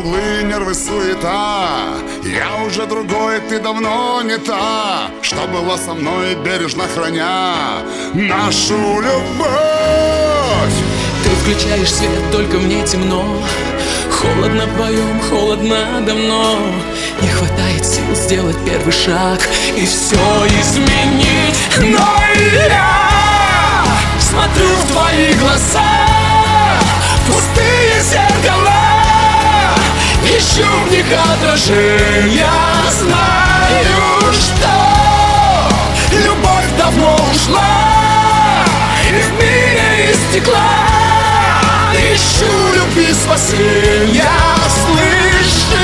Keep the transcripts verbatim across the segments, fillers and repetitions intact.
углы, нервы, суета. Я уже другой, ты давно не та, что была со мной, бережно храня нашу любовь. Ты включаешь свет, только мне темно. Холодно вдвоем, холодно давно. Не хватает сил сделать первый шаг и все изменить. Но я смотрю в твои глаза, пустые зеркала, ищу в них отражения. Знаю, что любовь давно ушла и в мире из стекла. Ищу любви спасения, слышишь?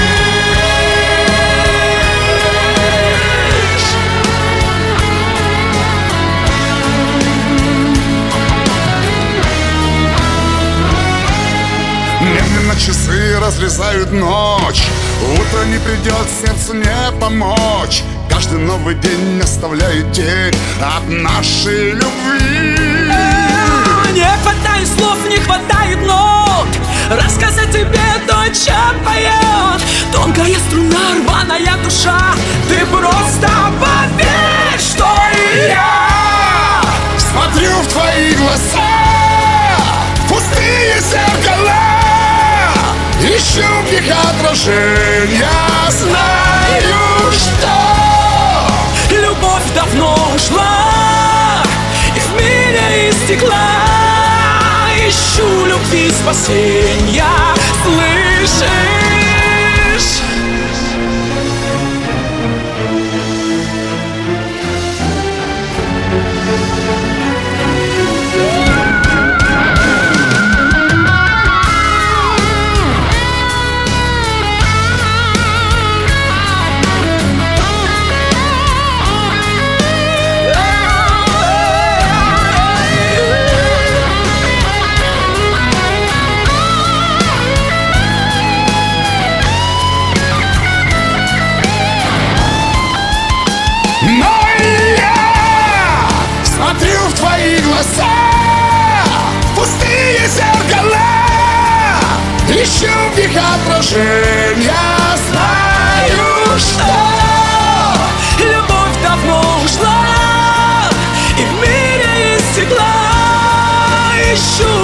Медленно часы разрезают ночь, утро не придет, сердцу не помочь. Каждый новый день оставляет тень от нашей любви. Не хватает слов, не хватает нот рассказать тебе то, о чем поет тонкая струна, рваная душа. Ты просто поверь, что и я смотрю в твои глаза, пустые зеркала, ищу в них отражения. Знаю, что любовь давно ушла и в мире из стекла. Ищу любви спасения, слышишь? Но я смотрю в твои глаза, пустые зеркала, ищу в них отражения. Знаю, что любовь давно ушла и в мире из стекла. Ищу